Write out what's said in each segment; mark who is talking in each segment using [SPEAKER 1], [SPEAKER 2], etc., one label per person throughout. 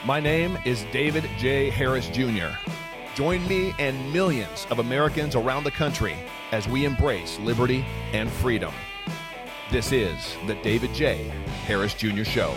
[SPEAKER 1] My name is David J. Harris Jr. Join me and millions of Americans around the country as we embrace liberty and freedom. This is the David J. Harris Jr. Show.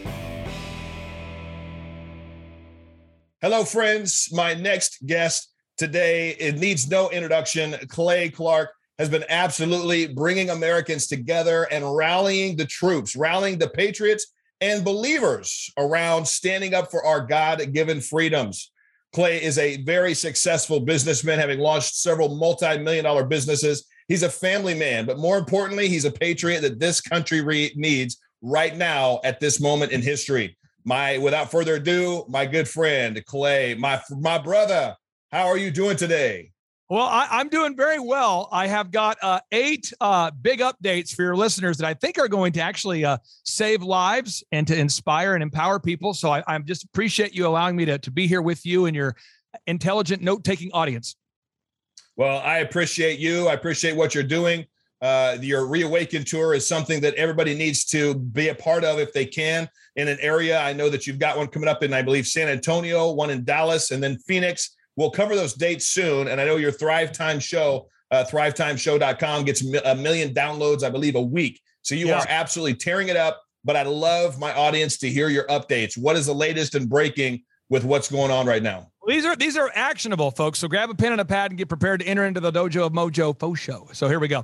[SPEAKER 2] Hello, friends. My next guest today, it needs no introduction. Clay Clark has been absolutely bringing Americans together and rallying the troops, rallying the patriots and believers around standing up for our God-given freedoms. Clay is a very successful businessman, having launched several multi-million-dollar businesses. He's a family man, but more importantly, he's a patriot that this country needs right now at this moment in history. Without further ado, my good friend, Clay, my brother, how are you doing today?
[SPEAKER 3] Well, I'm doing very well. I have got 8 big updates for your listeners that I think are going to actually save lives and to inspire and empower people. So I just appreciate you allowing me to be here with you and your intelligent note-taking audience.
[SPEAKER 2] Well, I appreciate you. I appreciate what you're doing. Your Reawaken tour is something that everybody needs to be a part of if they can in an area. I know that you've got one coming up in, I believe, San Antonio, one in Dallas, and then Phoenix. We'll cover those dates soon. And I know your Thrive Time show, thrivetimeshow.com, gets a million downloads, I believe, a week. So you are absolutely tearing it up. But I love my audience to hear your updates. What is the latest and breaking with what's going on right now?
[SPEAKER 3] Well, these are actionable, folks. So grab a pen and a pad and get prepared to enter into the dojo of Mojo Faux Show. So here we go.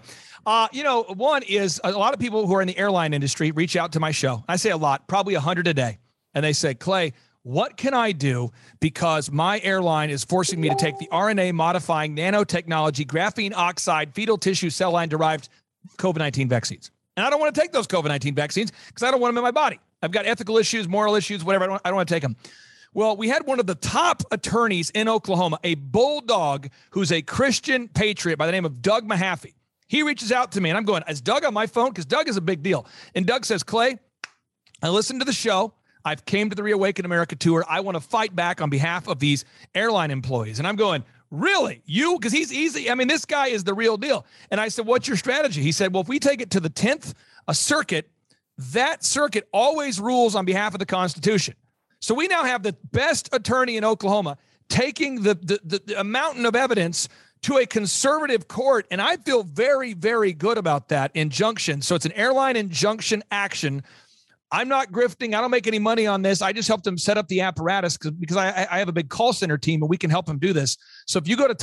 [SPEAKER 3] One is a lot of people who are in the airline industry reach out to my show. I say a lot, probably 100 a day. And they say, Clay, what can I do because my airline is forcing me to take the RNA modifying nanotechnology, graphene oxide, fetal tissue cell line derived COVID-19 vaccines? And I don't want to take those COVID-19 vaccines because I don't want them in my body. I've got ethical issues, moral issues, whatever. I don't want to take them. Well, we had one of the top attorneys in Oklahoma, a bulldog who's a Christian patriot by the name of Doug Mahaffey. He reaches out to me and I'm going, is Doug on my phone? Because Doug is a big deal. And Doug says, Clay, I listened to the show. I've came to the Reawaken America tour. I want to fight back on behalf of these airline employees. And I'm going, really? You? Because he's easy. I mean, this guy is the real deal. And I said, what's your strategy? He said, well, if we take it to the 10th circuit, that circuit always rules on behalf of the Constitution. So we now have the best attorney in Oklahoma taking the mountain of evidence to a conservative court. And I feel very, very good about that injunction. So it's an airline injunction action. I'm not grifting. I don't make any money on this. I just helped them set up the apparatus because I have a big call center team and we can help them do this. So if you go to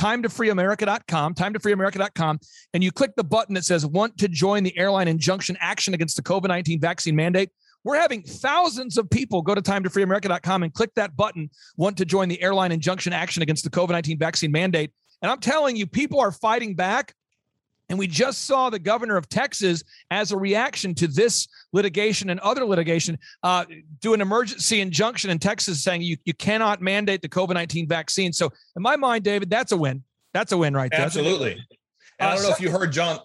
[SPEAKER 3] timetofreeamerica.com, and you click the button that says want to join the airline injunction action against the COVID-19 vaccine mandate, we're having thousands of people go to timetofreeamerica.com and click that button, want to join the airline injunction action against the COVID-19 vaccine mandate. And I'm telling you, people are fighting back. And we just saw the governor of Texas, as a reaction to this litigation and other litigation, do an emergency injunction in Texas saying you cannot mandate the COVID-19 vaccine. So in my mind, David, that's a win. That's a win right there.
[SPEAKER 2] Absolutely. And I don't know if you heard Jen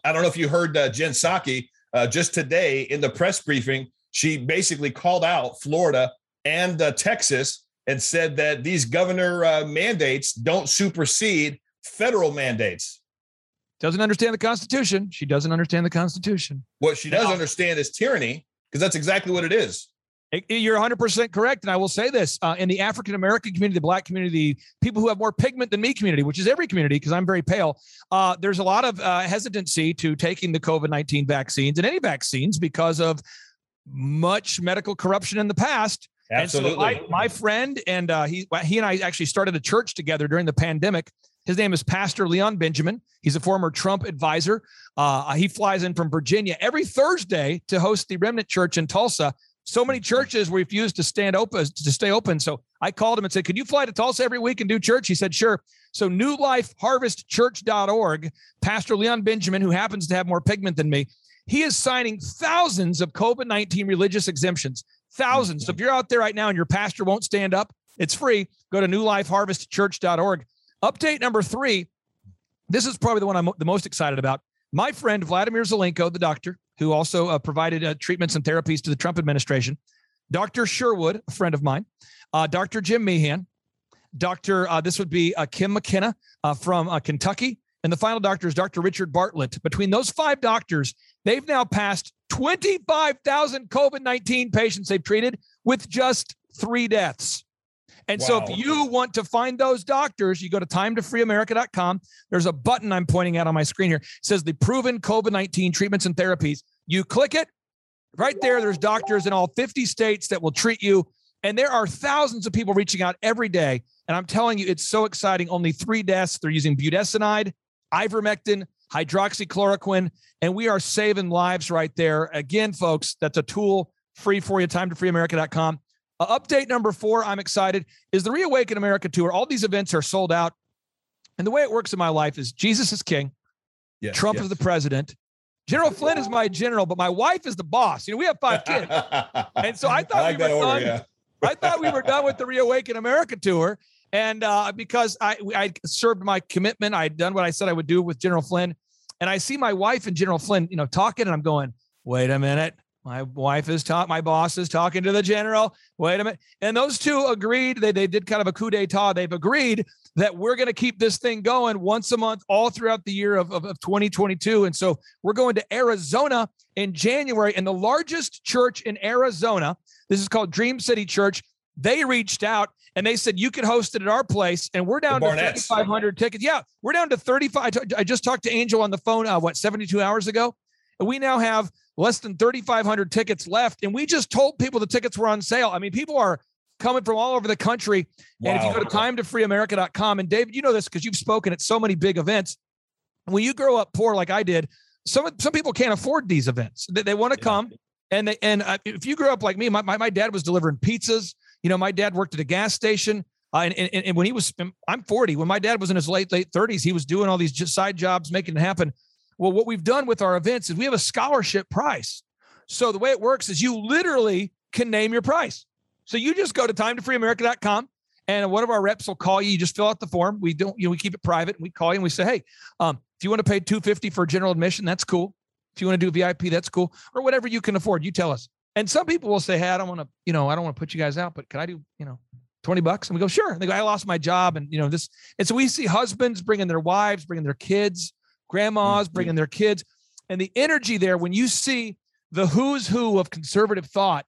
[SPEAKER 2] Psaki just today in the press briefing. She basically called out Florida and Texas and said that these governor mandates don't supersede federal mandates.
[SPEAKER 3] Doesn't understand the Constitution. She doesn't understand the Constitution.
[SPEAKER 2] What she does understand is tyranny, because that's exactly what it is.
[SPEAKER 3] You're 100% correct. And I will say this, in the African-American community, the Black community, people who have more pigment than me community, which is every community because I'm very pale, there's a lot of hesitancy to taking the COVID-19 vaccines and any vaccines because of much medical corruption in the past.
[SPEAKER 2] Absolutely.
[SPEAKER 3] And so my friend, and he and I actually started a church together during the pandemic. His name is Pastor Leon Benjamin. He's a former Trump advisor. He flies in from Virginia every Thursday to host the Remnant Church in Tulsa. So many churches refuse to stay open. So I called him and said, could you fly to Tulsa every week and do church? He said, sure. So newlifeharvestchurch.org, Pastor Leon Benjamin, who happens to have more pigment than me, he is signing thousands of COVID-19 religious exemptions. Thousands. So if you're out there right now and your pastor won't stand up, it's free. Go to newlifeharvestchurch.org. Update number 3. This is probably the one I'm the most excited about. My friend, Vladimir Zelenko, the doctor, who also provided treatments and therapies to the Trump administration, Dr. Sherwood, a friend of mine, Dr. Jim Meehan, this would be Kim McKenna from Kentucky, and the final doctor is Dr. Richard Bartlett. Between those 5 doctors, they've now passed 25,000 COVID-19 patients they've treated with just 3 deaths. And so if you want to find those doctors, you go to timetofreeamerica.com. There's a button I'm pointing at on my screen here. It says the proven COVID-19 treatments and therapies. You click it right there. There's doctors in all 50 states that will treat you. And there are thousands of people reaching out every day. And I'm telling you, it's so exciting. Only 3 deaths. They're using budesonide, ivermectin, hydroxychloroquine, and we are saving lives right there. Again, folks, that's a tool free for you, timetofreeamerica.com. Update number 4, I'm excited, is the Reawaken America Tour. All these events are sold out. And the way it works in my life is Jesus is king. Yes, Trump is the president. General Flynn is my general, but my wife is the boss. We have 5 kids. And so I thought we were done. Yeah. I thought we were done with the Reawaken America Tour. And because I served my commitment, I had done what I said I would do with General Flynn. And I see my wife and General Flynn, talking, and I'm going, wait a minute. My boss is talking to the general. Wait a minute. And those two agreed. They did kind of a coup d'etat. They've agreed that we're going to keep this thing going once a month all throughout the year of 2022. And so we're going to Arizona in January, and the largest church in Arizona, this is called Dream City Church. They reached out and they said, you can host it at our place. And we're down to 3,500 tickets. Yeah, we're down to 35. I just talked to Angel on the phone, 72 hours ago. And we now have less than 3,500 tickets left. And we just told people the tickets were on sale. I mean, people are coming from all over the country. Wow. And if you go to timetofreeamerica.com, and David, you know this because you've spoken at so many big events. When you grow up poor like I did, some people can't afford these events. They want to come. And if you grew up like me, my dad was delivering pizzas. My dad worked at a gas station. And when I'm 40, when my dad was in his late 30s, he was doing all these side jobs, making it happen. Well, what we've done with our events is we have a scholarship price. So the way it works is you literally can name your price. So you just go to timetofreeamerica.com and one of our reps will call you. You just fill out the form. We don't, we keep it private. And we call you and we say, hey, if you want to pay $250 for general admission, that's cool. If you want to do VIP, that's cool. Or whatever you can afford, you tell us. And some people will say, hey, I don't want to put you guys out, but can I do, $20? And we go, sure. And they go, I lost my job. And this. And so we see husbands bringing their wives, bringing their kids, grandmas bringing their kids, and the energy there when you see the who's who of conservative thought,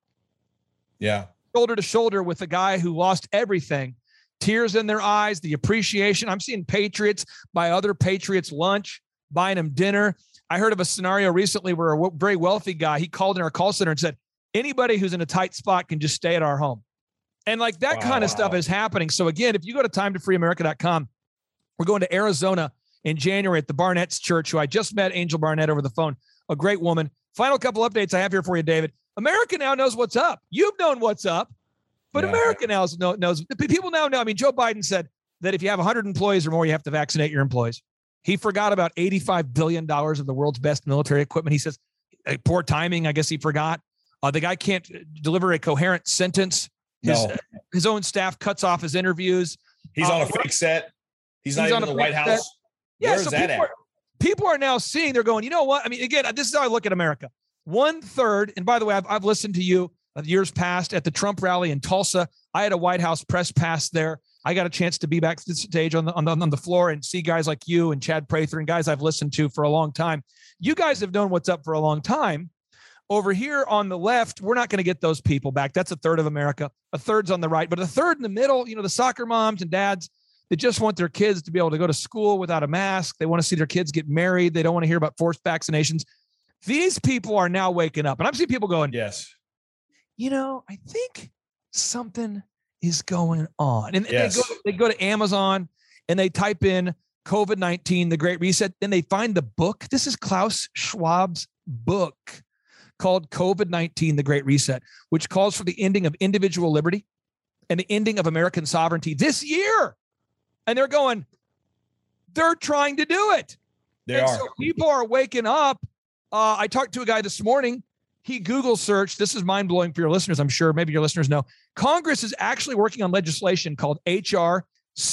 [SPEAKER 3] shoulder to shoulder with a guy who lost everything, tears in their eyes, the appreciation. I'm seeing patriots buy other patriots lunch, buying them dinner. I heard of a scenario recently where a very wealthy guy, he called in our call center and said, anybody who's in a tight spot can just stay at our home. And like that kind of stuff is happening. So again, if you go to timetofreeamerica.com, we're going to Arizona in January at the Barnett's Church, who I just met, Angel Barnett, over the phone, a great woman. Final couple updates I have here for you, David. America now knows what's up. You've known what's up, but America now knows. People now know. I mean, Joe Biden said that if you have 100 employees or more, you have to vaccinate your employees. He forgot about $85 billion of the world's best military equipment. He says, poor timing, I guess he forgot. The guy can't deliver a coherent sentence. His own staff cuts off his interviews.
[SPEAKER 2] He's on a fake set. He's not even in the White House.
[SPEAKER 3] Yeah, so people are now seeing, they're going, you know what? I mean, again, this is how I look at America. 1/3, and by the way, I've listened to you years past at the Trump rally in Tulsa. I had a White House press pass there. I got a chance to be back to the stage on the floor and see guys like you and Chad Prather and guys I've listened to for a long time. You guys have known what's up for a long time. Over here on the left, we're not going to get those people back. That's 1/3 of America. 1/3's on the right, but 1/3 in the middle, the soccer moms and dads, they just want their kids to be able to go to school without a mask. They want to see their kids get married. They don't want to hear about forced vaccinations. These people are now waking up. And I'm seeing people going,
[SPEAKER 2] yes,
[SPEAKER 3] I think something is going on. And they go to Amazon and they type in COVID-19, the Great Reset. Then they find the book. This is Klaus Schwab's book called COVID-19, the Great Reset, which calls for the ending of individual liberty and the ending of American sovereignty this year. And they're trying to do it. So people are waking up. I talked to a guy this morning. He Google searched. This is mind blowing for your listeners. I'm sure maybe your listeners know. Congress is actually working on legislation called HR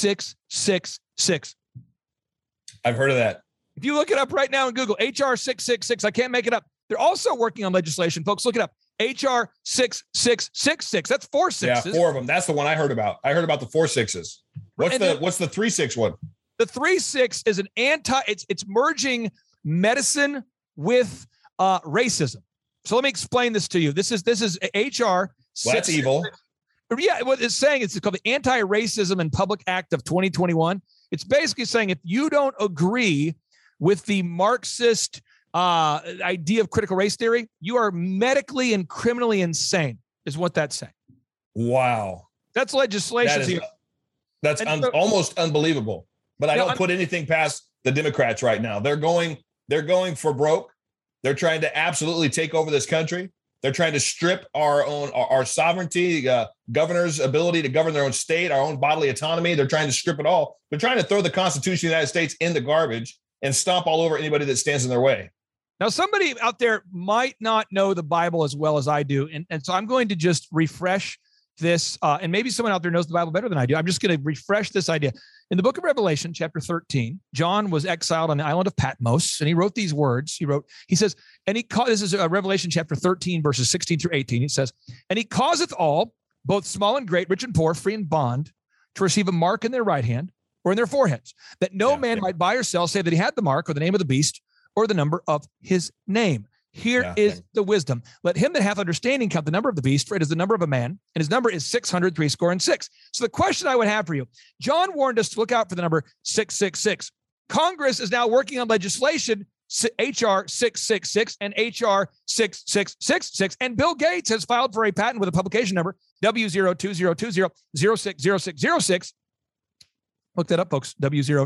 [SPEAKER 3] 666.
[SPEAKER 2] I've heard of that.
[SPEAKER 3] If you look it up right now in Google, HR 666, I can't make it up. They're also working on legislation. Folks, look it up. HR 6666. That's 4 6s.
[SPEAKER 2] Yeah, 4 of them. That's the one I heard about. I heard about the 4 6s. What's the 3 6 one?
[SPEAKER 3] The 3 6 is it's merging medicine with racism. So let me explain this to you. This is HR.
[SPEAKER 2] Well, that's evil.
[SPEAKER 3] Yeah, what it's saying is it's called the Anti-Racism and Public Act of 2021. It's basically saying if you don't agree with the Marxist idea of critical race theory, you are medically and criminally insane, is what that's saying.
[SPEAKER 2] Wow.
[SPEAKER 3] That's legislation.
[SPEAKER 2] That's almost unbelievable. But I don't put anything past the Democrats right now. They're going for broke. They're trying to absolutely take over this country. They're trying to strip our sovereignty, governors' ability to govern their own state, our own bodily autonomy. They're trying to strip it all. They're trying to throw the Constitution of the United States in the garbage and stomp all over anybody that stands in their way.
[SPEAKER 3] Now, somebody out there might not know the Bible as well as I do. And so I'm going to just refresh this. And maybe someone out there knows the Bible better than I do. I'm just going to refresh this idea. In the book of Revelation, chapter 13, John was exiled on the island of Patmos, and he wrote these words. He says, this is Revelation chapter 13, verses 16 through 18. It says, and he causeth all, both small and great, rich and poor, free and bond, to receive a mark in their right hand or in their foreheads, that no man might buy or sell, save that he had the mark or the name of the beast or the number of his name. Here is the wisdom. Let him that hath understanding count the number of the beast, for it is the number of a man, and his number is 666. So the question I would have for you, John warned us to look out for the number 666. Congress is now working on legislation, HR 666 and HR 6666, and Bill Gates has filed for a patent with a publication number W02020060606. Look that up, folks.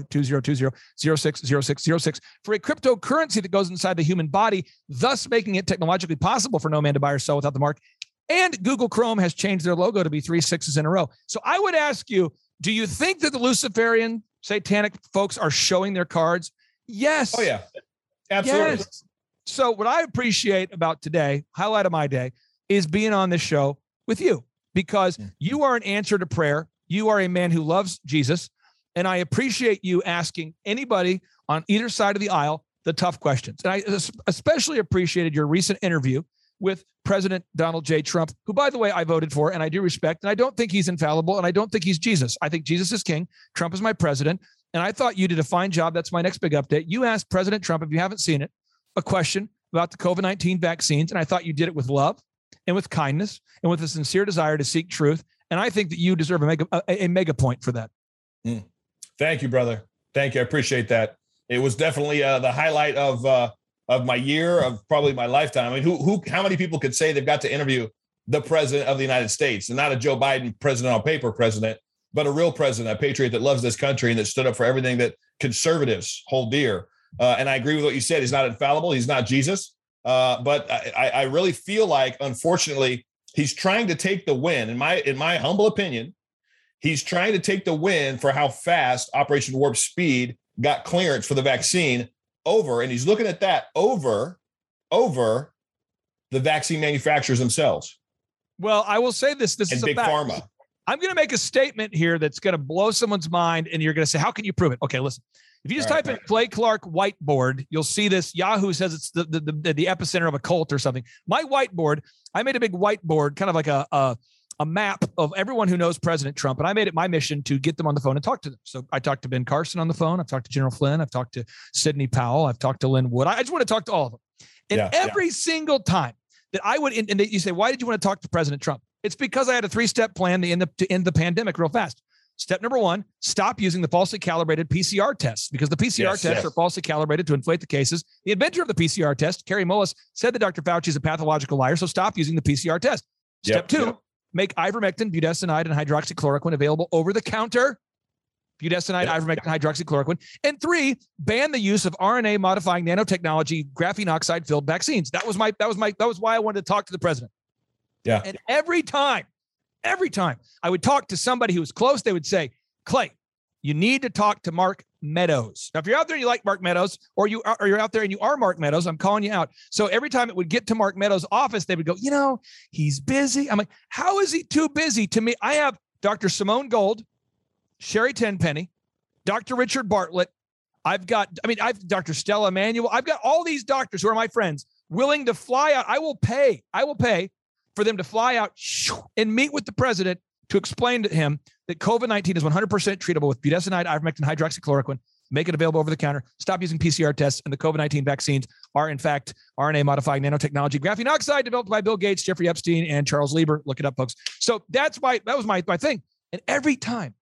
[SPEAKER 3] W02020060606 for a cryptocurrency that goes inside the human body, thus making it technologically possible for no man to buy or sell without the mark. And Google Chrome has changed their logo to be 3 6s in a row. So I would ask you, do you think that the Luciferian satanic folks are showing their cards? Yes.
[SPEAKER 2] Oh, yeah. Absolutely.
[SPEAKER 3] Yes. So what I appreciate about today, highlight of my day, is being on this show with you, because you are an answer to prayer. You are a man who loves Jesus. And I appreciate you asking anybody on either side of the aisle the tough questions. And I especially appreciated your recent interview with President Donald J. Trump, who, by the way, I voted for and I do respect. And I don't think he's infallible, and I don't think he's Jesus. I think Jesus is king. Trump is my president. And I thought you did a fine job. That's my next big update. You asked President Trump, if you haven't seen it, a question about the COVID-19 vaccines. And I thought you did it with love and with kindness and with a sincere desire to seek truth. And I think that you deserve a mega point for that.
[SPEAKER 2] Thank you, brother. Thank you. I appreciate that. It was definitely the highlight of my year, of probably my lifetime. I mean, how many people could say they've got to interview the president of the United States, and not a Joe Biden president on paper president, but a real president, a patriot that loves this country and that stood up for everything that conservatives hold dear. And I agree with what you said. He's not infallible. He's not Jesus. But I really feel like, unfortunately, he's trying to take the win. In my humble opinion, he's trying to take the win for how fast Operation Warp Speed got clearance for the vaccine over. And he's looking at that over the vaccine manufacturers themselves.
[SPEAKER 3] Well, I will say this. This
[SPEAKER 2] and
[SPEAKER 3] is
[SPEAKER 2] big
[SPEAKER 3] a fact.
[SPEAKER 2] pharma.
[SPEAKER 3] I'm going to make a statement here that's going to blow someone's mind, and you're going to say, how can you prove it? Okay, listen. If you just type in Clay Clark whiteboard, you'll see this. Yahoo says it's the epicenter of a cult or something. My whiteboard, I made a big whiteboard, kind of like a map of everyone who knows President Trump. And I made it my mission to get them on the phone and talk to them. So I talked to Ben Carson on the phone. I've talked to General Flynn. I've talked to Sidney Powell. I've talked to Lynn Wood. I just want to talk to all of them. And every single time that I would, and you say, why did you want to talk to President Trump? It's because I had a 3-step plan to end the pandemic real fast. Step number 1, stop using the falsely calibrated PCR tests, because the PCR tests are falsely calibrated to inflate the cases. The inventor of the PCR test, Kerry Mullis, said that Dr. Fauci is a pathological liar. So stop using the PCR test. Step 2, make ivermectin, budesonide, and hydroxychloroquine available over the counter. Budesonide, ivermectin, hydroxychloroquine. And 3, ban the use of RNA modifying nanotechnology, graphene oxide filled vaccines. That was why I wanted to talk to the president.
[SPEAKER 2] Yeah.
[SPEAKER 3] And every time I would talk to somebody who was close, they would say, Clay, you need to talk to Mark Meadows. Now, if you're out there and you like Mark Meadows, or you're out there and you are Mark Meadows, I'm calling you out. So every time it would get to Mark Meadows' office, they would go, he's busy. I'm like, how is he too busy? To me, I have Dr. Simone Gold, Sherry Tenpenny, Dr. Richard Bartlett. I've Dr. Stella Emanuel. I've got all these doctors who are my friends willing to fly out. I will pay for them to fly out and meet with the president to explain to him that COVID-19 is 100% treatable with budesonide, ivermectin, hydroxychloroquine. make it available over the counter, stop using PCR tests, and the COVID-19 vaccines are, in fact, RNA-modified nanotechnology. Graphene oxide developed by Bill Gates, Jeffrey Epstein, and Charles Lieber. Look it up, folks. So that was my thing. And every time,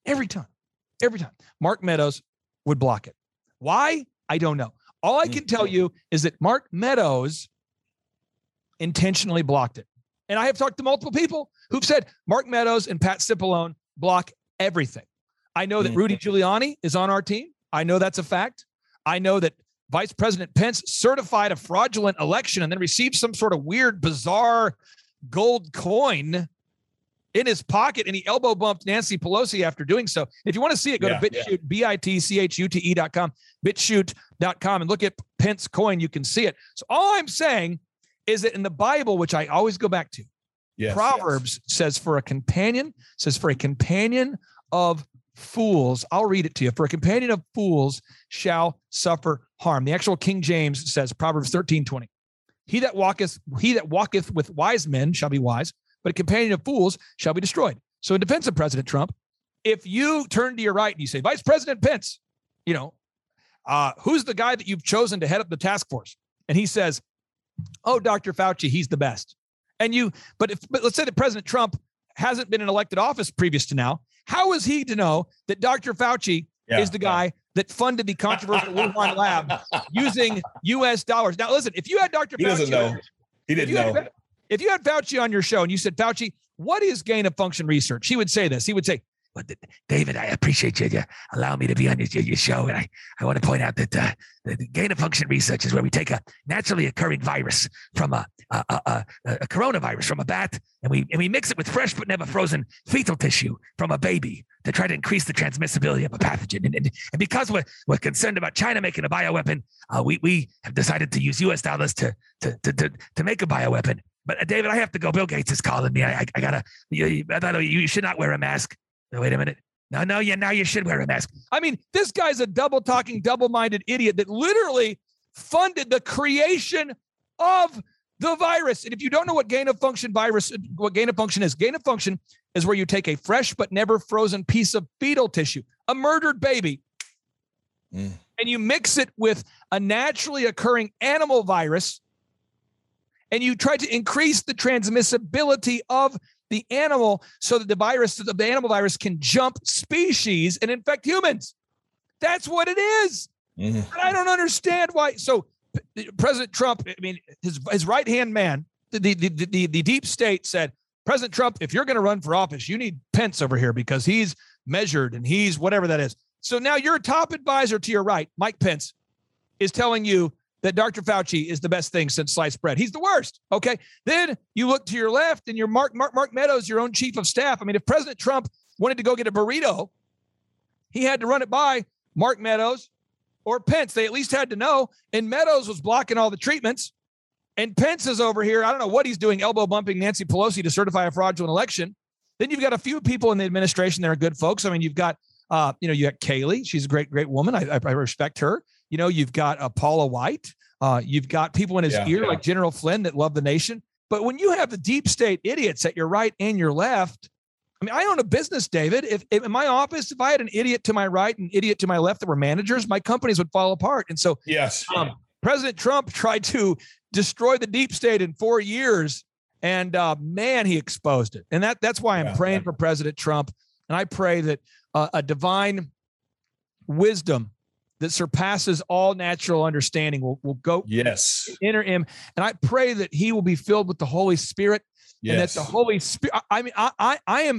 [SPEAKER 3] Mark Meadows would block it. Why? I don't know. All I can tell you is that Mark Meadows intentionally blocked it. And I have talked to multiple people who've said Mark Meadows and Pat Cipollone block everything. I know that Rudy Giuliani is on our team. I know that's a fact. I know that Vice President Pence certified a fraudulent election and then received some sort of weird, bizarre gold coin in his pocket, and he elbow bumped Nancy Pelosi after doing so. If you want to see it, go to BitChute, BITCHUTE.com, BitChute.com, and look at Pence coin. You can see it. So all I'm saying is that in the Bible, which I always go back to, Proverbs says for a companion of fools, I'll read it to you. For a companion of fools shall suffer harm. The actual King James says, Proverbs 13:20. He that walketh with wise men shall be wise, but a companion of fools shall be destroyed. So in defense of President Trump, if you turn to your right and you say, Vice President Pence, who's the guy that you've chosen to head up the task force? And he says, oh, Dr. Fauci, he's the best. But let's say that President Trump hasn't been in elected office previous to now. How is he to know that Dr. Fauci is the guy that funded the controversial Wuhan lab using U.S. dollars? Now, listen, if you had Dr. Fauci,
[SPEAKER 2] he doesn't know. He didn't know.
[SPEAKER 3] If you had Fauci on your show and you said, Fauci, what is gain of function research? He would say this. He would say, well, David, I appreciate you allowing me to be on your show. And I want to point out that the gain of function research is where we take a naturally occurring virus from a coronavirus from a bat, and we mix it with fresh but never frozen fetal tissue from a baby to try to increase the transmissibility of a pathogen. And because we're concerned about China making a bioweapon, we have decided to use U.S. dollars to make a bioweapon. But David, I have to go. Bill Gates is calling me. I gotta. You should not wear a mask. No, wait a minute. No, now you should wear a mask. I mean, this guy's a double-talking, double-minded idiot that literally funded the creation of the virus. And if you don't know what gain of function is, gain of function is where you take a fresh but never frozen piece of fetal tissue, a murdered baby, and you mix it with a naturally occurring animal virus, and you try to increase the transmissibility of the animal so that the animal virus can jump species and infect humans. That's what it is. And I don't understand why. So President Trump, I mean, his right-hand man, the deep state said, President Trump, if you're going to run for office, you need Pence over here because he's measured and he's whatever that is. So now your top advisor to your right, Mike Pence, is telling you that Dr. Fauci is the best thing since sliced bread. He's the worst. Okay. Then you look to your left and you're Mark Meadows, your own chief of staff. I mean, if President Trump wanted to go get a burrito, he had to run it by Mark Meadows or Pence. They at least had to know. And Meadows was blocking all the treatments. And Pence is over here. I don't know what he's doing, elbow bumping Nancy Pelosi to certify a fraudulent election. Then you've got a few people in the administration that are good folks. I mean, you've got, you got Kayleigh. She's a great, great woman. I respect her. You've got Paula White. You've got people in his ear like General Flynn that love the nation. But when you have the deep state idiots at your right and your left, I mean, I own a business, David. If in my office, if I had an idiot to my right and idiot to my left that were managers, my companies would fall apart. And so President Trump tried to destroy the deep state in 4 years. And man, he exposed it. And that's why I'm praying for President Trump. And I pray that a divine wisdom that surpasses all natural understanding will go enter him. And I pray that he will be filled with the Holy Spirit. And that the Holy Spirit, I mean, I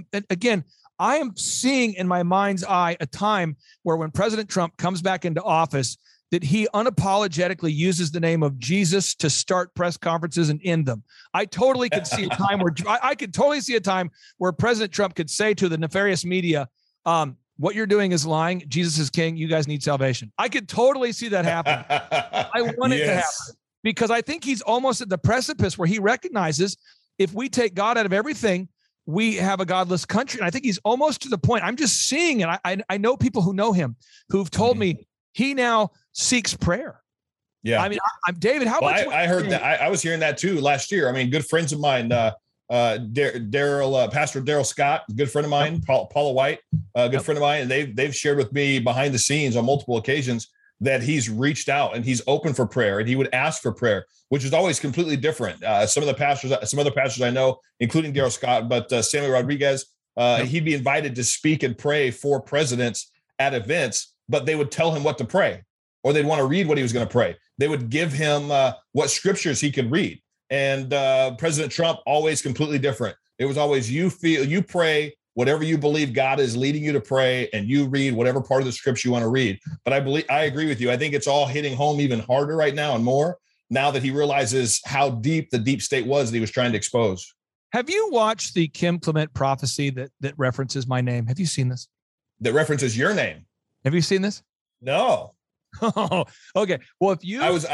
[SPEAKER 3] am seeing in my mind's eye a time where when President Trump comes back into office, that he unapologetically uses the name of Jesus to start press conferences and end them. I totally could see a time where I could totally see a time where President Trump could say to the nefarious media, what you're doing is lying. Jesus is king. You guys need salvation. I could totally see that happen. I want it to happen because I think he's almost at the precipice where he recognizes if we take God out of everything, we have a godless country. And I think he's almost to the point. I'm just seeing it. I know people who know him who've told me he now seeks prayer. Yeah. I mean, I'm David. How much?
[SPEAKER 2] I heard that. I was hearing that too last year. I mean, good friends of mine, Pastor Daryl Scott, a good friend of mine, Paula White, a good friend of mine, and they've shared with me behind the scenes on multiple occasions that he's reached out and he's open for prayer and he would ask for prayer, which is always completely different. Some other pastors I know, including Daryl Scott, but Samuel Rodriguez, he'd be invited to speak and pray for presidents at events, but they would tell him what to pray, or they'd want to read what he was going to pray. They would give him what scriptures he could read. And President Trump, always completely different. It was always you pray whatever you believe God is leading you to pray, and you read whatever part of the scripture you want to read. But I agree with you. I think it's all hitting home even harder right now and more now that he realizes how deep the deep state was that he was trying to expose.
[SPEAKER 3] Have you watched the Kim Clement prophecy that references my name? Have you seen this?
[SPEAKER 2] That references your name.
[SPEAKER 3] Have you seen this?
[SPEAKER 2] No.
[SPEAKER 3] Oh, okay. Well, if you,
[SPEAKER 2] I've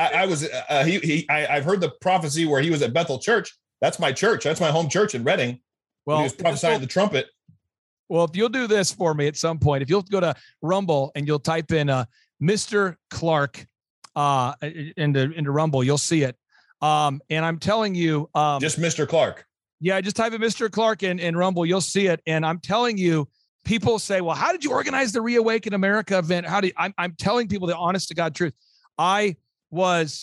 [SPEAKER 2] heard the prophecy where he was at Bethel Church. That's my church. That's my home church in Reading. Well, he was prophesying the trumpet.
[SPEAKER 3] Well, if you'll do this for me at some point, if you'll go to Rumble and you'll type in Mr. Clark into Rumble, you'll see it. And I'm telling you,
[SPEAKER 2] just Mr. Clark.
[SPEAKER 3] Yeah, just type in Mr. Clark in Rumble, you'll see it. And I'm telling you, people say, well, how did you organize the Reawaken America event? I'm telling people the honest to God truth. I was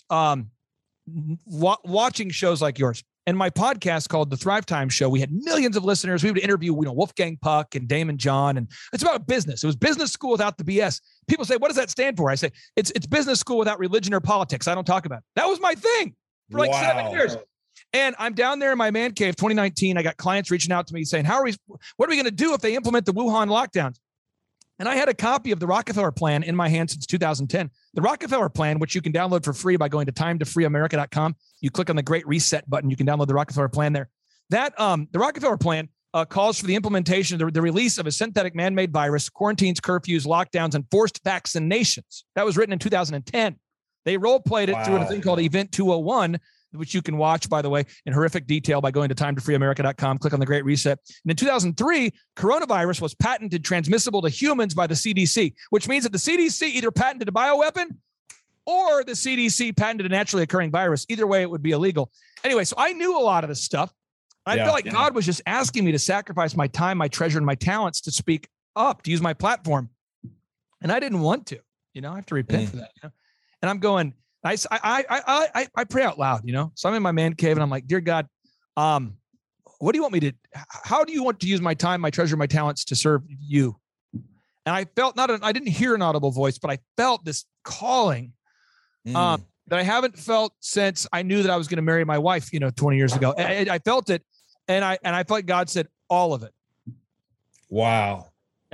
[SPEAKER 3] watching shows like yours. And my podcast called The Thrive Time Show, we had millions of listeners. We would interview, Wolfgang Puck and Damon John, and it's about business. It was business school without the BS. People say, what does that stand for? I say, it's business school without religion or politics. I don't talk about it. That was my thing for like 7 years. And I'm down there in my man cave, 2019. I got clients reaching out to me saying, what are we going to do if they implement the Wuhan lockdowns? And I had a copy of the Rockefeller Plan in my hand since 2010. The Rockefeller Plan, which you can download for free by going to timetofreeamerica.com. You click on the Great Reset button. You can download the Rockefeller Plan there. That the Rockefeller Plan calls for the implementation of the release of a synthetic man-made virus, quarantines, curfews, lockdowns, and forced vaccinations. That was written in 2010. They role-played it through a thing called Event 201, which you can watch, by the way, in horrific detail by going to timetofreeamerica.com, click on the Great Reset. And in 2003, coronavirus was patented transmissible to humans by the CDC, which means that the CDC either patented a bioweapon or the CDC patented a naturally occurring virus. Either way, it would be illegal. Anyway, so I knew a lot of this stuff. I felt like God was just asking me to sacrifice my time, my treasure, and my talents to speak up, to use my platform. And I didn't want to, I have to repent for that. And I'm going, I pray out loud, So I'm in my man cave and I'm like, dear God, what do you want me to, how do you want to use my time, my treasure, my talents to serve you? And I felt I didn't hear an audible voice, but I felt this calling that I haven't felt since I knew that I was going to marry my wife, 20 years ago. I felt it. And I felt like God said all of it.
[SPEAKER 2] Wow.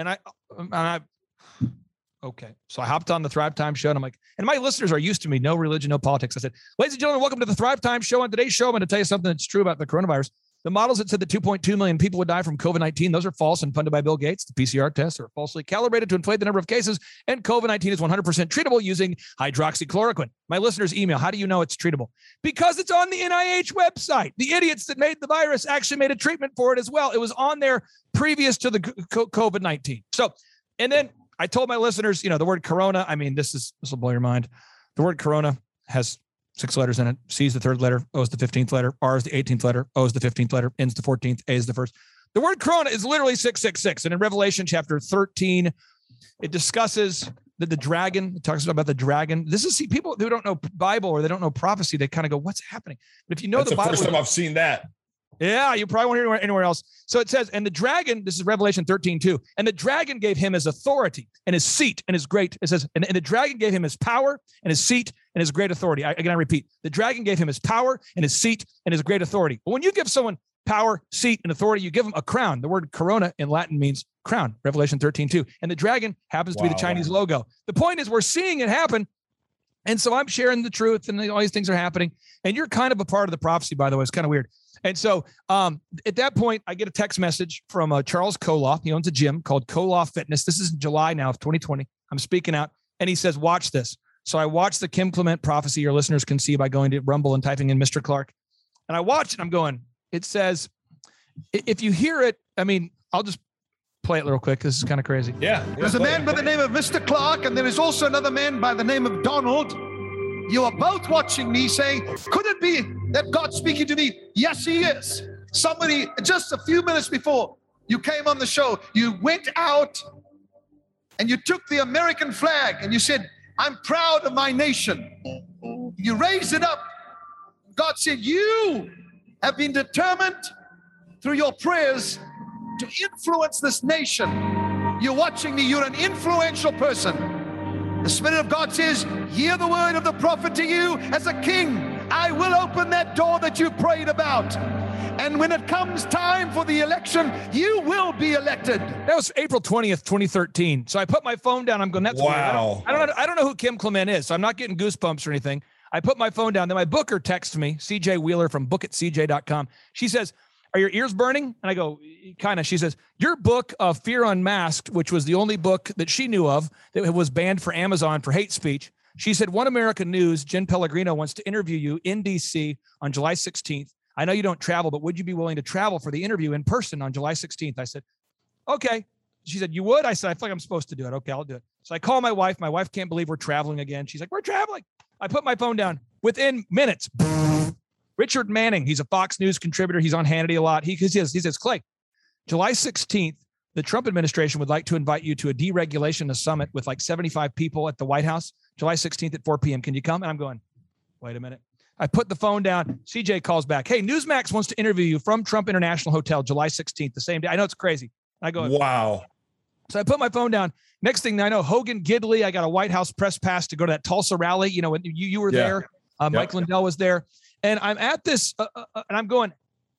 [SPEAKER 3] Okay. So I hopped on the Thrive Time Show and I'm like, and my listeners are used to me, no religion, no politics. I said, ladies and gentlemen, welcome to the Thrive Time Show. On today's show, I'm going to tell you something that's true about the coronavirus. The models that said that 2.2 million people would die from COVID-19, those are false and funded by Bill Gates. The PCR tests are falsely calibrated to inflate the number of cases, and COVID-19 is 100% treatable using hydroxychloroquine. My listeners email, how do you know it's treatable? Because it's on the NIH website. The idiots that made the virus actually made a treatment for it as well. It was on there previous to the COVID-19. So, and then I told my listeners, the word corona, this will blow your mind. The word corona has 6 letters in it. C is the 3rd letter. O is the 15th letter. R is the 18th letter. O is the 15th letter. N is the 14th. A is the 1st. The word corona is literally 666. And in Revelation chapter 13, it discusses that the dragon, it talks about the dragon. This is, people who don't know Bible or they don't know prophecy, they kind of go, what's happening? But if you know
[SPEAKER 2] That's
[SPEAKER 3] the Bible.
[SPEAKER 2] First time I've seen that.
[SPEAKER 3] Yeah, you probably won't hear it anywhere else. So it says, and the dragon, this is Revelation 13:2, and the dragon gave him his authority and his seat and his great, it says, and the dragon gave him his power and his seat and his great authority. I repeat, the dragon gave him his power and his seat and his great authority. But when you give someone power, seat, and authority, you give them a crown. The word corona in Latin means crown, Revelation 13:2. And the dragon happens to be the Chinese logo. The point is we're seeing it happen. And so I'm sharing the truth and all these things are happening. And you're kind of a part of the prophecy, by the way. It's kind of weird. And so at that point, I get a text message from Charles Koloff. He owns a gym called Koloff Fitness. This is July now of 2020. I'm speaking out. And he says, watch this. So I watched the Kim Clement prophecy your listeners can see by going to Rumble and typing in Mr. Clark. And I watched it. I'm going, it says, if you hear it, I'll just play it real quick. This is kind of crazy.
[SPEAKER 2] Yeah.
[SPEAKER 4] There's a man by the name of Mr. Clark, and there is also another man by the name of Donald. You are both watching me saying, could it be that God's speaking to me? Yes, he is. Somebody, just a few minutes before you came on the show, you went out and you took the American flag and you said, I'm proud of my nation. You raised it up. God said, you have been determined through your prayers to influence this nation. You're watching me. You're an influential person. The Spirit of God says, hear the word of the prophet to you as a king. I will open that door that you prayed about. And when it comes time for the election, you will be elected.
[SPEAKER 3] That was April 20th, 2013. So I put my phone down. I'm going, that's
[SPEAKER 2] wow.
[SPEAKER 3] Weird. I don't know who Kim Clement is, so I'm not getting goosebumps or anything. I put my phone down. Then my booker texts me, CJ Wheeler from bookatcj.com. She says, are your ears burning? And I go, kind of. She says, your book of Fear Unmasked, which was the only book that she knew of that was banned for Amazon for hate speech. She said, One American News, Jen Pellegrino wants to interview you in D.C. on July 16th. I know you don't travel, but would you be willing to travel for the interview in person on July 16th? I said, okay. She said, you would? I said, I feel like I'm supposed to do it. Okay, I'll do it. So I call my wife. My wife can't believe we're traveling again. She's like, we're traveling. I put my phone down. Within minutes, Richard Manning, he's a Fox News contributor. He's on Hannity a lot. He says, Clay, July 16th, the Trump administration would like to invite you to a deregulation summit with like 75 people at the White House, July 16th at 4 p.m. Can you come? And I'm going, wait a minute. I put the phone down. CJ calls back. Hey, Newsmax wants to interview you from Trump International Hotel, July 16th, the same day. I know it's crazy. I go,
[SPEAKER 2] wow.
[SPEAKER 3] So I put my phone down. Next thing I know, Hogan Gidley, I got a White House press pass to go to that Tulsa rally. You know, when you were there. Mike Lindell was there. And I'm at this, and I'm going,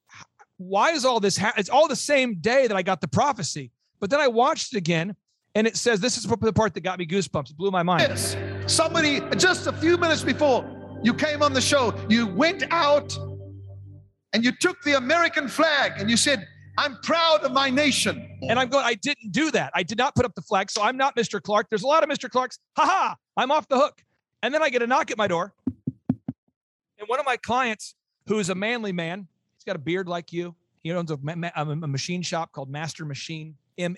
[SPEAKER 3] why is all this? It's all the same day that I got the prophecy. But then I watched it again, and it says, this is the part that got me goosebumps. It blew my mind.
[SPEAKER 4] Yes. Somebody, just a few minutes before you came on the show, you went out and you took the American flag and you said, I'm proud of my nation.
[SPEAKER 3] And I'm going, I didn't do that. I did not put up the flag. So I'm not Mr. Clark. There's a lot of Mr. Clarks. I'm off the hook. And then I get a knock at my door. And one of my clients, who is a manly man, he's got a beard like you. He owns a machine shop called Master Machine,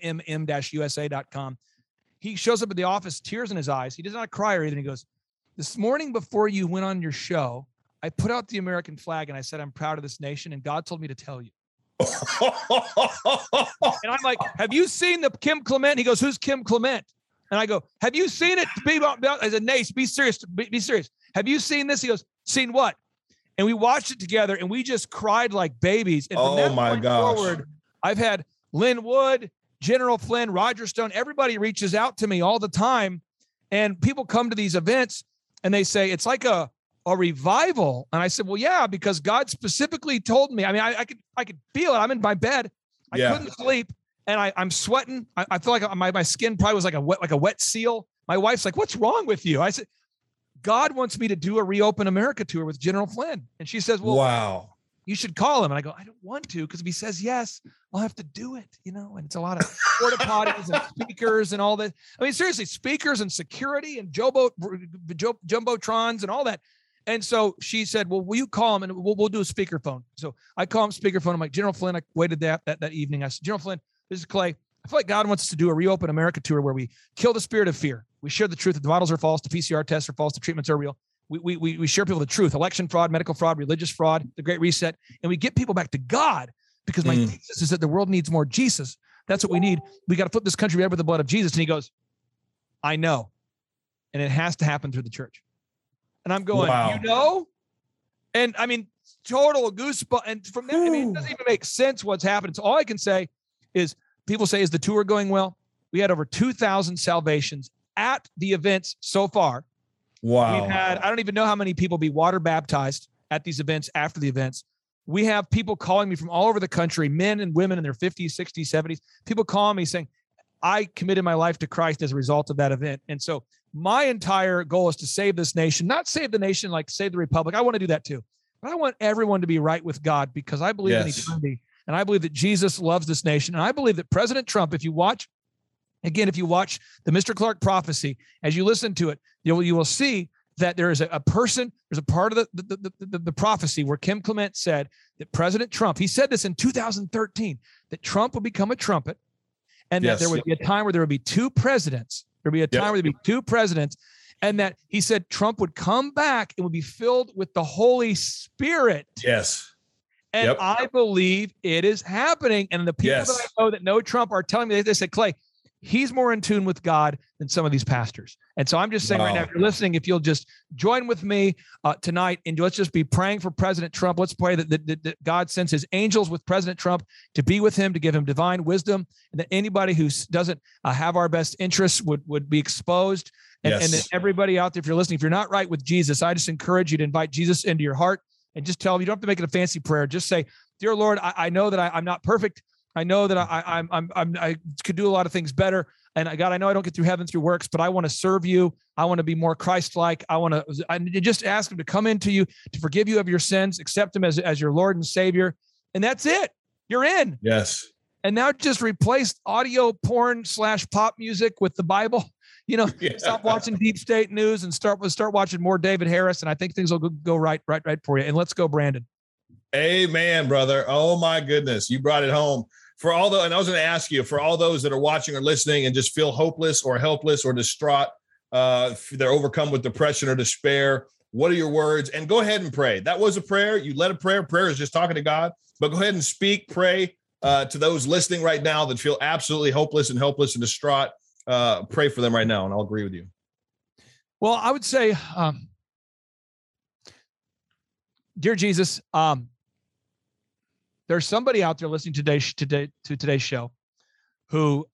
[SPEAKER 3] mmm-usa.com. He shows up at the office, tears in his eyes. He does not cry or anything. He goes, this morning before you went on your show, I put out the American flag and I said, I'm proud of this nation. And God told me to tell you. And I'm like, have you seen the Kim Clement? He goes, who's Kim Clement? And I go, have you seen it? I said, Nace, be serious. Be serious. Have you seen this? He goes, seen what? And we watched it together and we just cried like babies. And from that point forward, I've had Lynn Wood, General Flynn, Roger Stone, everybody reaches out to me all the time. And people come to these events and they say, it's like a revival. And I said, well, yeah, because God specifically told me. I mean, I could feel it. I'm in my bed. I couldn't sleep. And I'm sweating. I feel like my skin probably was like a wet seal. My wife's like, what's wrong with you? I said, God wants me to do a Reopen America tour with General Flynn. And she says, well, wow, you should call him. And I go, I don't want to, because if he says yes, I'll have to do it, you know? And it's a lot of porta potties and speakers and all that. I mean, seriously, speakers and security and jumbotrons and all that. And so she said, well, will you call him and we'll do a speakerphone. So I call him speakerphone. I'm like, General Flynn, I waited that evening. I said, General Flynn, this is Clay. I feel like God wants us to do a Reopen America tour where we kill the spirit of fear. We share the truth that the models are false, the PCR tests are false, the treatments are real. We share people the truth, election fraud, medical fraud, religious fraud, the Great Reset, and we get people back to God, because my thesis is that the world needs more Jesus. That's what we need. We got to flip this country red with the blood of Jesus. And he goes, I know. And it has to happen through the church. And I'm going, wow. You know? And I mean, total goosebumps. And from there, I mean, it doesn't even make sense what's happening. So all I can say is, people say, is the tour going well? We had over 2,000 salvations at the events so far. Wow. We've had, I don't even know how many people be water baptized at these events after the events. We have people calling me from all over the country, men and women in their 50s, 60s, 70s, people calling me saying, I committed my life to Christ as a result of that event. And so my entire goal is to save this nation, not save the nation, like save the republic. I want to do that too. But I want everyone to be right with God, because I believe in eternity. And I believe that Jesus loves this nation. And I believe that President Trump, if you watch the Mr. Clark prophecy, as you listen to it, you will see that there is a person, there's a part of the prophecy where Kim Clement said that President Trump, he said this in 2013, that Trump would become a trumpet, and that there would be a time where there would be two presidents. There'd be a time where there'd be two presidents, and that he said Trump would come back and would be filled with the Holy Spirit.
[SPEAKER 2] Yes.
[SPEAKER 3] And
[SPEAKER 2] Yep.
[SPEAKER 3] I believe it is happening. And the people
[SPEAKER 2] Yes.
[SPEAKER 3] that I know that know Trump are telling me, they said, Clay, he's more in tune with God than some of these pastors. And so I'm just saying right now, if you're listening, if you'll just join with me tonight, and let's just be praying for President Trump. Let's pray that God sends his angels with President Trump to be with him, to give him divine wisdom, and that anybody who doesn't have our best interests would be exposed. And that everybody out there, if you're listening, if you're not right with Jesus, I just encourage you to invite Jesus into your heart and just tell him. You don't have to make it a fancy prayer. Just say, "Dear Lord, I know that I'm not perfect. I know that I could do a lot of things better. And God, I know I don't get through heaven through works, but I want to serve you. I want to be more Christ-like. I just ask him to come into you, to forgive you of your sins, accept him as your Lord and Savior. And that's it. You're in.
[SPEAKER 2] Yes.
[SPEAKER 3] And now just replace audio porn / pop music with the Bible. Stop watching deep state news and start watching more David Harris. And I think things will go right for you. And let's go, Brandon.
[SPEAKER 2] Amen, brother. Oh my goodness. You brought it home. And I was going to ask you, for all those that are watching or listening and just feel hopeless or helpless or distraught, they're overcome with depression or despair, what are your words? And go ahead and pray. That was a prayer. You led a prayer. Prayer is just talking to God, but go ahead and pray to those listening right now that feel absolutely hopeless and helpless and distraught. Pray for them right now, and I'll agree with you.
[SPEAKER 3] Well, I would say, dear Jesus, there's somebody out there listening to today's show who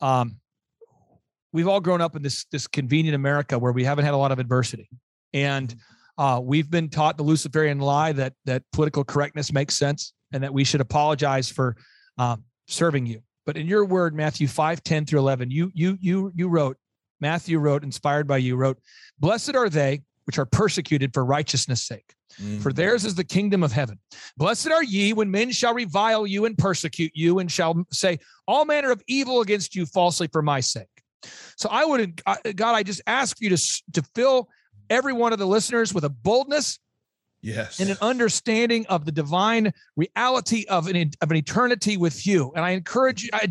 [SPEAKER 3] we've all grown up in this convenient America where we haven't had a lot of adversity. And we've been taught the Luciferian lie that political correctness makes sense and that we should apologize for serving you. But in your word, Matthew 5:10-11, Matthew wrote, inspired by you, wrote, "Blessed are they which are persecuted for righteousness' sake. For theirs is the kingdom of heaven. Blessed are ye when men shall revile you and persecute you and shall say all manner of evil against you falsely for my sake." So God, I just ask you to fill every one of the listeners with a boldness,
[SPEAKER 2] yes,
[SPEAKER 3] and an understanding of the divine reality of an eternity with you. And I encourage you,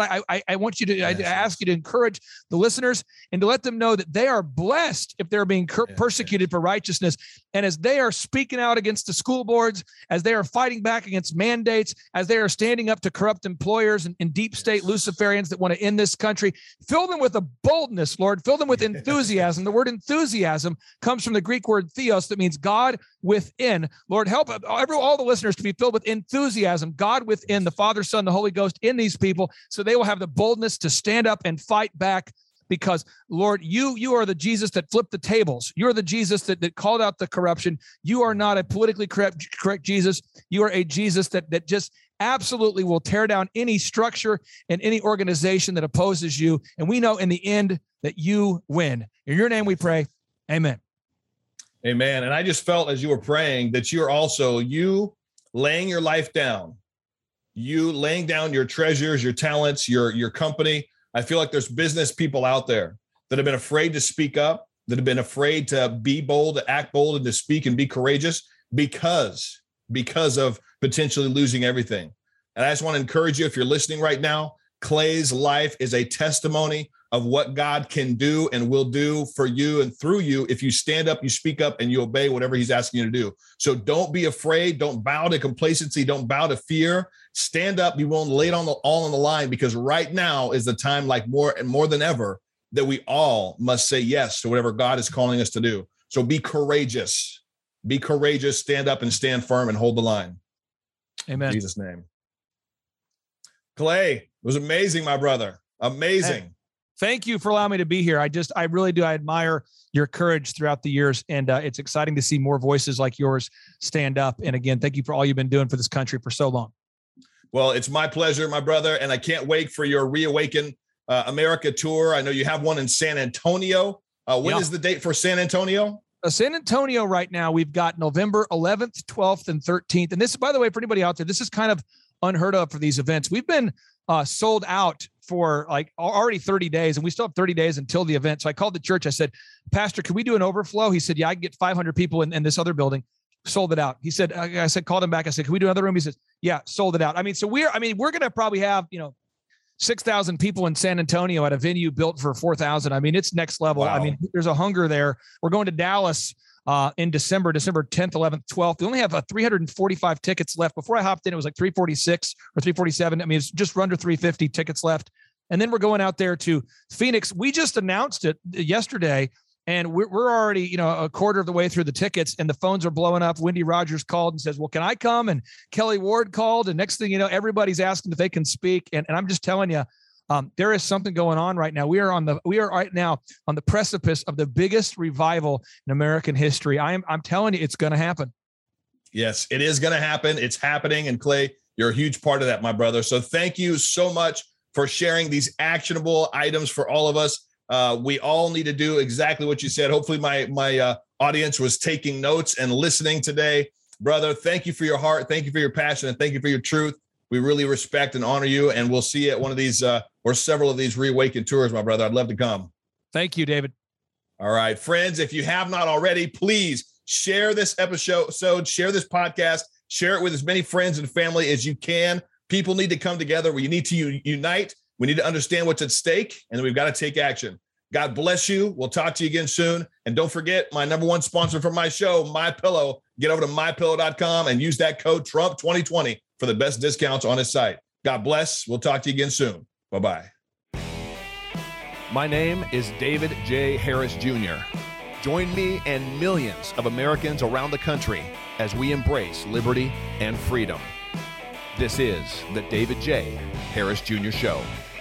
[SPEAKER 3] I want you to, I ask you to encourage the listeners and to let them know that they are blessed if they're being persecuted for righteousness. And as they are speaking out against the school boards, as they are fighting back against mandates, as they are standing up to corrupt employers and deep state Luciferians that want to end this country, fill them with a boldness, Lord. Fill them with enthusiasm. The word enthusiasm comes from the Greek word theos, that means God within. Lord, help all the listeners to be filled with enthusiasm, God within, the Father, Son, the Holy Ghost in these people, so they will have the boldness to stand up and fight back. Because, Lord, you are the Jesus that flipped the tables. You're the Jesus that called out the corruption. You are not a politically correct Jesus. You are a Jesus that just absolutely will tear down any structure and any organization that opposes you. And we know in the end that you win. In your name we pray. Amen.
[SPEAKER 2] Amen. And I just felt as you were praying that you're also, you laying your life down, you laying down your treasures, your talents, your company. I feel like there's business people out there that have been afraid to speak up, that have been afraid to be bold, to act bold, and to speak and be courageous because of potentially losing everything. And I just want to encourage you, if you're listening right now, Clay's life is a testimony of what God can do and will do for you and through you if you stand up, you speak up, and you obey whatever he's asking you to do. So don't be afraid. Don't bow to complacency. Don't bow to fear. Stand up. Be willing to lay it all on the line, because right now is the time, like more than ever, that we all must say yes to whatever God is calling us to do. So be courageous. Be courageous. Stand up and stand firm and hold the line.
[SPEAKER 3] Amen.
[SPEAKER 2] In Jesus' name. Clay, it was amazing, my brother. Amazing.
[SPEAKER 3] Hey, thank you for allowing me to be here. I really do. I admire your courage throughout the years, and it's exciting to see more voices like yours stand up. And again, thank you for all you've been doing for this country for so long.
[SPEAKER 2] Well, it's my pleasure, my brother, and I can't wait for your Reawaken America tour. I know you have one in San Antonio. When is the date for San Antonio?
[SPEAKER 3] San Antonio right now, we've got November 11th, 12th, and 13th. And this, by the way, for anybody out there, this is kind of unheard of for these events. We've been sold out for like already 30 days, and we still have 30 days until the event. So I called the church. I said, "Pastor, can we do an overflow?" He said, "Yeah, I can get 500 people in this other building." Sold it out. He said, I said, called him back. I said, "Can we do another room?" He says, "Yeah, sold it out." I mean, so we're going to probably have, 6,000 people in San Antonio at a venue built for 4,000. I mean, it's next level. Wow. I mean, there's a hunger there. We're going to Dallas in December 10th, 11th, 12th. They only have 345 tickets left. Before I hopped in, it was like 346 or 347. I mean, it's just under 350 tickets left. And then we're going out there to Phoenix. We just announced it yesterday, and we're already, a quarter of the way through the tickets, and the phones are blowing up. Wendy Rogers called and says, well, can I come? And Kelly Ward called. And next thing you know, everybody's asking if they can speak. And I'm just telling you, there is something going on right now. We are right now on the precipice of the biggest revival in American history. I'm telling you, it's going to happen.
[SPEAKER 2] Yes, it is going to happen. It's happening. And Clay, you're a huge part of that, my brother. So thank you so much for sharing these actionable items for all of us. We all need to do exactly what you said. Hopefully my audience was taking notes and listening today. Brother, thank you for your heart. Thank you for your passion. And thank you for your truth. We really respect and honor you. And we'll see you at one of these or several of these Reawaken tours, my brother. I'd love to come.
[SPEAKER 3] Thank you, David.
[SPEAKER 2] All right, friends, if you have not already, please share this episode, share this podcast, share it with as many friends and family as you can. People need to come together. We need to unite. We need to understand what's at stake, and we've got to take action. God bless you. We'll talk to you again soon. And don't forget my number one sponsor for my show, MyPillow. Get over to mypillow.com and use that code Trump2020 for the best discounts on his site. God bless. We'll talk to you again soon. Bye-bye.
[SPEAKER 1] My name is David J. Harris Jr. Join me and millions of Americans around the country as we embrace liberty and freedom. This is the David J. Harris Jr. Show.